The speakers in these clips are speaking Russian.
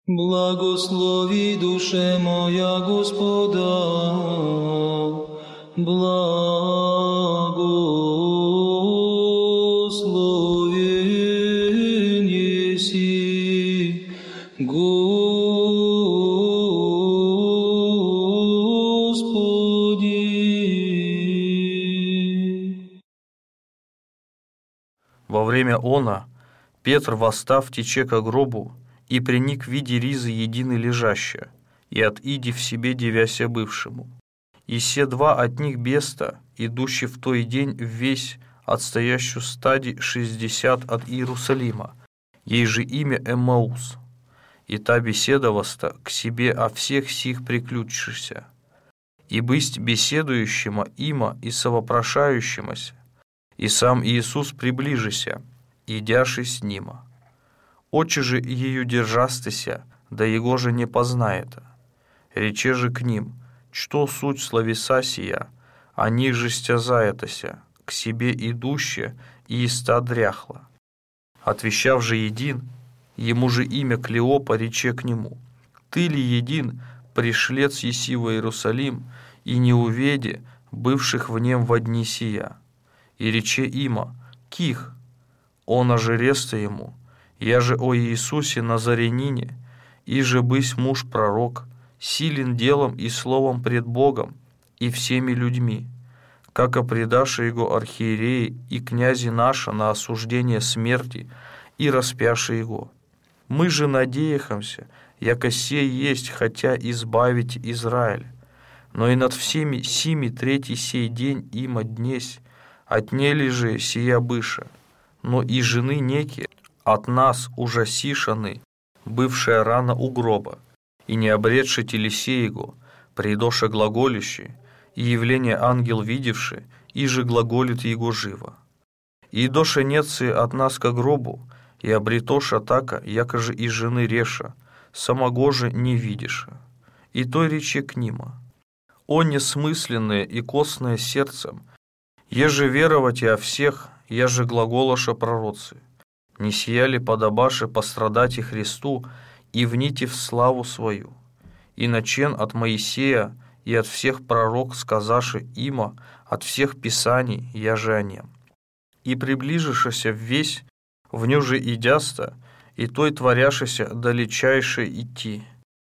Благослови, душе моя, Господа, благословен еси, Господи. Во время она Петр, восстав, тече ко гробу, и приник в виде ризы единый лежащая, и от иди в себе девяся бывшему. И се два от них беста, идущие в той день весь отстоящую стади 60 от Иерусалима, ей же имя Эммаус. И та беседоваста к себе о всех сих приключившихся. И бысть беседующему има и совопрошающемуся, и сам Иисус приближися, идяши с нима. Очи же ею держастыся, да его же не познаета. Рече же к ним, что суть словеса сия, они же стязаетася, к себе идуще и иста дряхла. Отвещав же един, ему же имя Клеопа рече к нему, ты ли един, пришлец еси в Иерусалим, и не уведе бывших в нем во дни сия? И рече има, ких, он ожереста ему, я же о Иисусе Назарянине, и же бысь муж пророк, силен делом и словом пред Богом и всеми людьми, как предаши его архиереи и князи наши на осуждение смерти и распяши его. Мы же надеяхомся, яко сей есть, хотя избавить Израиль, но и над всеми сими третий сей день има днесь, отнели же сия быша, но и жены неки от нас ужасишаны, бывшая рано у гроба, и не обретши телесе его, придоша глаголище, и явление ангел видевши, и же глаголит его живо. И доша нецы от нас ко гробу, и обретоша така, якоже и жены реша, самого же не видиша. И той рече к нима, о несмысленное и костное сердцем, еже веровать о всех, еже глаголоша пророцы, не сияли подобаши пострадать и Христу, и вните в славу свою, и начен от Моисея и от всех пророк сказаши има, от всех писаний, я же о нем. И приближишься весь, в ню же идяста, и той творяшися далечайше идти.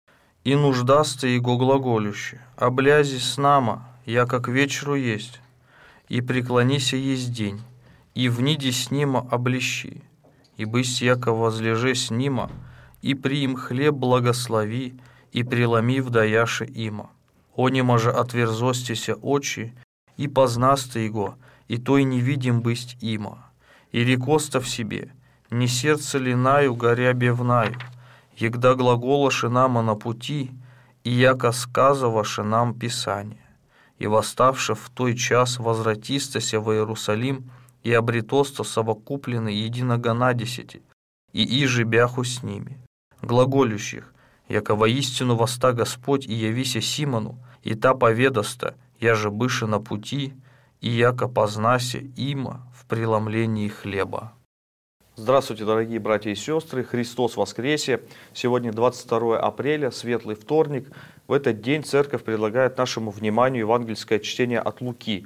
И нуждаста его глаголюще, облязи с нама, яко к вечеру есть, и преклонися есть день, и вниди с нима облещи, и бысть яко возлеже с нима, и приим хлеб благослови, и преломив даяше има. Онима же отверзостися очи, и познаста его, и той невидим бысть има. И рекоста в себе, не сердце ли наю, горя бевнаю, егда глаголоши нама на пути, и яко сказываше нам Писание. И восставши в той час возвратистася в Иерусалим, и обретоста совокуплены единого на 10, и иже бяху с ними, глаголющих, яко воистину воста Господь и явися Симону, и та поведаста, я же быше на пути, и яко познасе има в преломлении хлеба. Здравствуйте, дорогие братья и сестры, Христос воскресе! Сегодня 22 апреля, светлый вторник. В этот день церковь предлагает нашему вниманию евангельское чтение от Луки,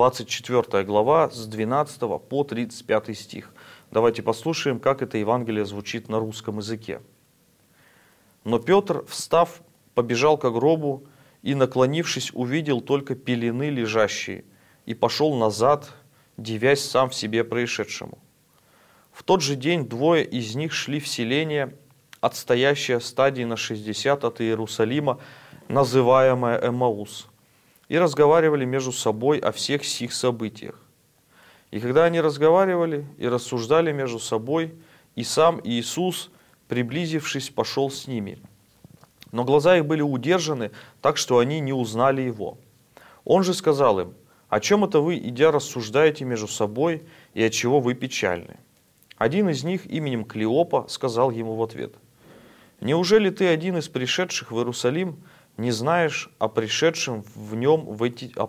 24 глава, с 12 по 35 стих. Давайте послушаем, как это Евангелие звучит на русском языке. «Но Петр, встав, побежал ко гробу и, наклонившись, увидел только пелены лежащие, и пошел назад, дивясь сам в себе происшедшему. В тот же день двое из них шли в селение, отстоящее стадии на 60 от Иерусалима, называемое Эммаус, и разговаривали между собой о всех сих событиях. И когда они разговаривали и рассуждали между собой, и сам Иисус, приблизившись, пошел с ними. Но глаза их были удержаны, так что они не узнали его. Он же сказал им: «О чем это вы, идя, рассуждаете между собой, и от чего вы печальны?» Один из них именем Клеопа сказал ему в ответ: «Неужели ты, один из пришедших в Иерусалим, не знаешь о происшедшем в нем в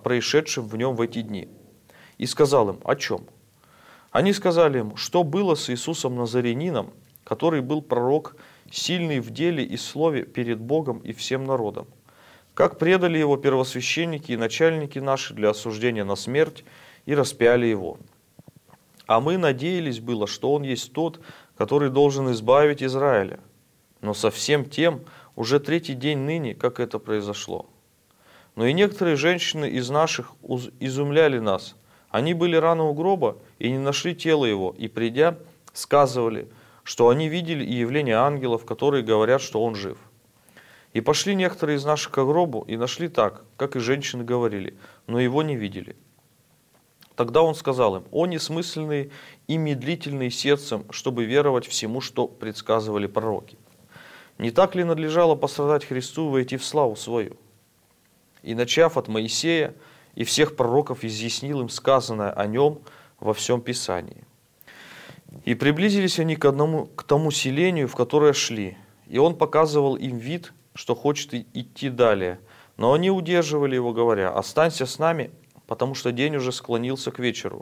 эти дни?» И сказал им: «О чем?» Они сказали ему: «Что было с Иисусом Назарянином, который был пророк, сильный в деле и слове перед Богом и всем народом. Как предали его первосвященники и начальники наши для осуждения на смерть и распяли его. А мы надеялись было, что он есть тот, который должен избавить Израиля. Но со всем тем уже третий день ныне, как это произошло. Но и некоторые женщины из наших изумляли нас. Они были рано у гроба и не нашли тело его, и придя, сказывали, что они видели и явление ангелов, которые говорят, что он жив. И пошли некоторые из наших к гробу и нашли так, как и женщины говорили, но его не видели. Тогда он сказал им: «О несмысленные и медлительные сердцем, чтобы веровать всему, что предсказывали пророки. Не так ли надлежало пострадать Христу и войти в славу свою? И, начав от Моисея и всех пророков, изъяснил им сказанное о нем во всем Писании. И приблизились они к тому селению, в которое шли, и он показывал им вид, что хочет идти далее. Но они удерживали его, говоря: останься с нами, потому что день уже склонился к вечеру.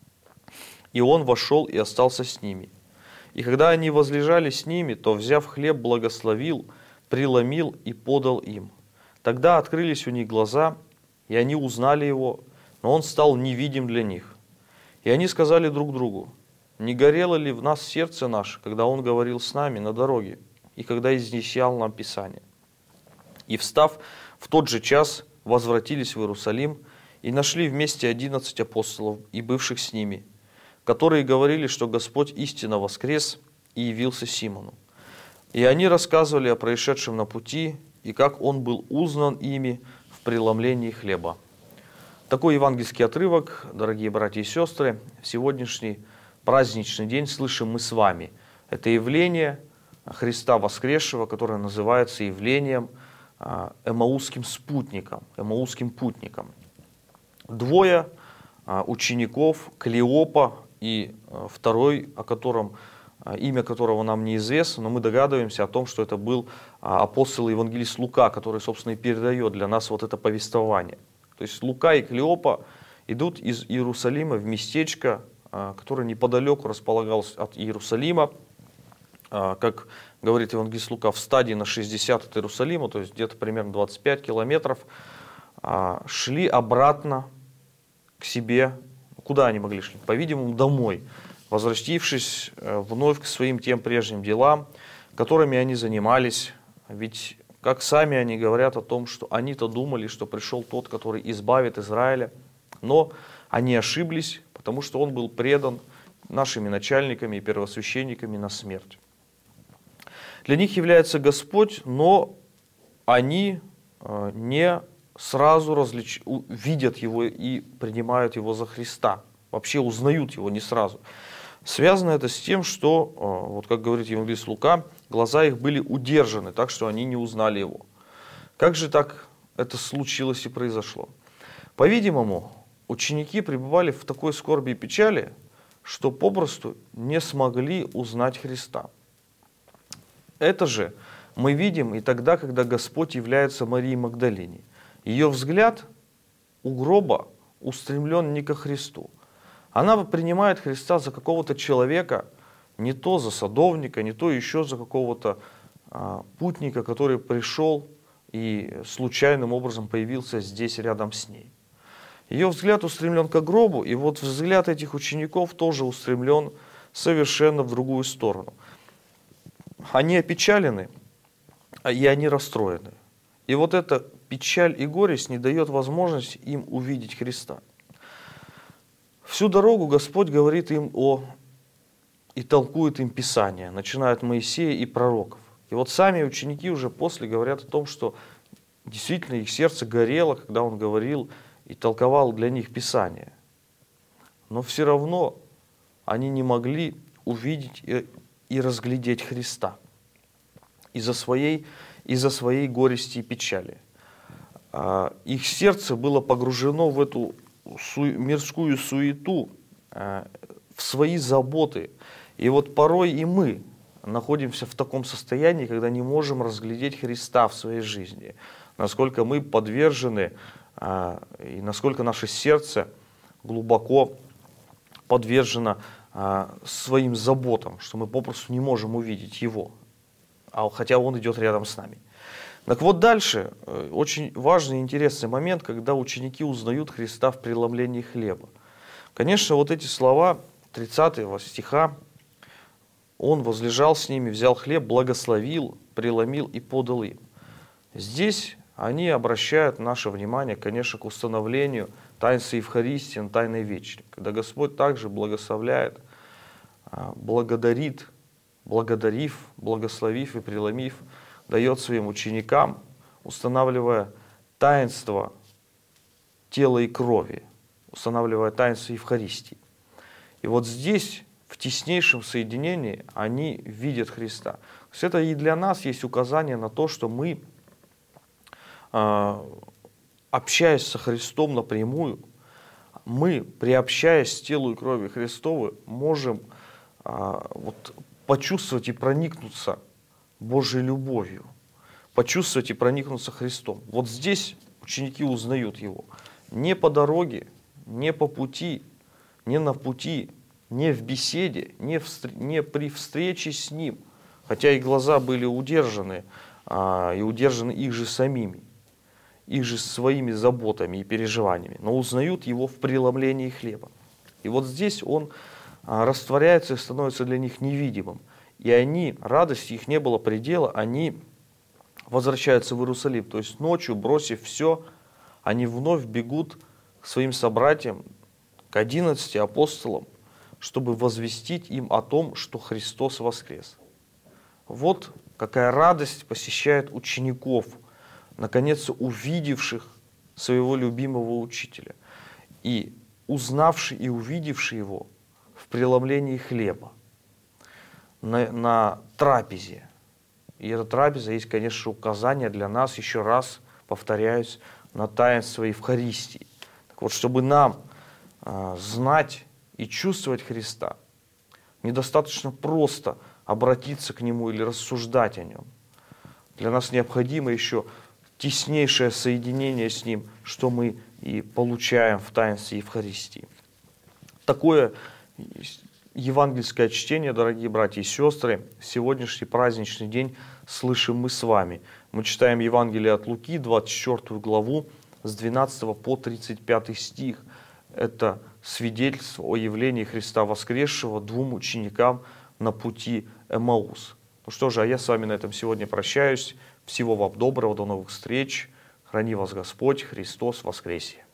И он вошел и остался с ними. И когда они возлежали с ними, то, взяв хлеб, благословил, преломил и подал им. Тогда открылись у них глаза, и они узнали его, но он стал невидим для них. И они сказали друг другу: не горело ли в нас сердце наше, когда он говорил с нами на дороге, и когда изъяснял нам Писание? И, встав в тот же час, возвратились в Иерусалим и нашли вместе 11 апостолов и бывших с ними, которые говорили, что Господь истинно воскрес и явился Симону. И они рассказывали о происшедшем на пути, и как он был узнан ими в преломлении хлеба. Такой евангельский отрывок, дорогие братья и сестры, в сегодняшний праздничный день слышим мы с вами. Это явление Христа воскресшего, которое называется явлением эмаусским спутником, эмаусским путником. Двое учеников, Клеопа и второй, имя которого нам неизвестно, но мы догадываемся о том, что это был апостол и евангелист Лука, который, собственно, и передает для нас вот это повествование. То есть Лука и Клеопа идут из Иерусалима в местечко, которое неподалеку располагалось от Иерусалима, как говорит евангелист Лука, в стадии на 60 от Иерусалима, то есть где-то примерно 25 километров, шли обратно к себе. Куда они могли шли? По-видимому, домой, возвратившись вновь к своим тем прежним делам, которыми они занимались. Ведь, как сами они говорят о том, что они-то думали, что пришел тот, который избавит Израиля, но они ошиблись, потому что он был предан нашими начальниками и первосвященниками на смерть. Для них является Господь, но они не сразу видят его и принимают его за Христа. Вообще узнают его не сразу. Связано это с тем, что, вот как говорит евангелист Лука, глаза их были удержаны, так что они не узнали его. Как же так это случилось и произошло? По-видимому, ученики пребывали в такой скорби и печали, что попросту не смогли узнать Христа. Это же мы видим и тогда, когда Господь является Марии Магдалине. Ее взгляд у гроба устремлен не ко Христу. Она принимает Христа за какого-то человека, не то за садовника, не то еще за какого-то путника, который пришел и случайным образом появился здесь рядом с ней. Ее взгляд устремлен к гробу, и вот взгляд этих учеников тоже устремлен совершенно в другую сторону. Они опечалены, и они расстроены. И вот эта печаль и горесть не дает возможности им увидеть Христа. Всю дорогу Господь говорит им и толкует им Писание, начиная от Моисея и пророков. И вот сами ученики уже после говорят о том, что действительно их сердце горело, когда он говорил и толковал для них Писание. Но все равно они не могли увидеть и разглядеть Христа из-за своей горести и печали. Их сердце было погружено в эту мирскую суету, в свои заботы. И вот порой и мы находимся в таком состоянии, когда не можем разглядеть Христа в своей жизни. Насколько мы подвержены, и насколько наше сердце глубоко подвержено своим заботам, что мы попросту не можем увидеть Его. хотя Он идет рядом с нами. Так вот дальше очень важный и интересный момент, когда ученики узнают Христа в преломлении хлеба. Конечно, вот эти слова 30 стиха: «Он возлежал с ними, взял хлеб, благословил, преломил и подал им». Здесь они обращают наше внимание, конечно, к установлению таинства Евхаристии, Тайной Вечери, когда Господь также благословляет, благодарит, благодарив, благословив и преломив, дает своим ученикам, устанавливая таинство тела и крови, устанавливая таинство Евхаристии. И вот здесь, в теснейшем соединении, они видят Христа. То есть это и для нас есть указание на то, что мы, общаясь со Христом напрямую, мы, приобщаясь к телу и крови Христовой, можем почувствовать и проникнуться Божьей любовью, почувствовать и проникнуться Христом. Вот здесь ученики узнают Его. Не по дороге, не по пути, не на пути, не в беседе, не при встрече с Ним, хотя и глаза были удержаны, и удержаны их же самими, их же своими заботами и переживаниями, но узнают Его в преломлении хлеба. И вот здесь Он растворяется и становится для них невидимым. И они, радости их не было предела, они возвращаются в Иерусалим. То есть ночью, бросив все, они вновь бегут к своим собратьям, к 11 апостолам, чтобы возвестить им о том, что Христос воскрес. Вот какая радость посещает учеников, наконец-то увидевших своего любимого учителя и узнавший и увидевший его в преломлении хлеба, на трапезе. И эта трапеза есть, конечно, указание для нас, еще раз повторяюсь, на таинство Евхаристии. Так вот, чтобы нам знать и чувствовать Христа, недостаточно просто обратиться к Нему или рассуждать о Нем. Для нас необходимо еще теснейшее соединение с Ним, что мы и получаем в таинстве Евхаристии. Такое евангельское чтение, дорогие братья и сестры, в сегодняшний праздничный день слышим мы с вами. Мы читаем Евангелие от Луки, 24 главу, с 12 по 35 стих. Это свидетельство о явлении Христа воскресшего двум ученикам на пути Эмаус. Ну что же, а я с вами на этом сегодня прощаюсь. Всего вам доброго, до новых встреч. Храни вас Господь, Христос воскресе!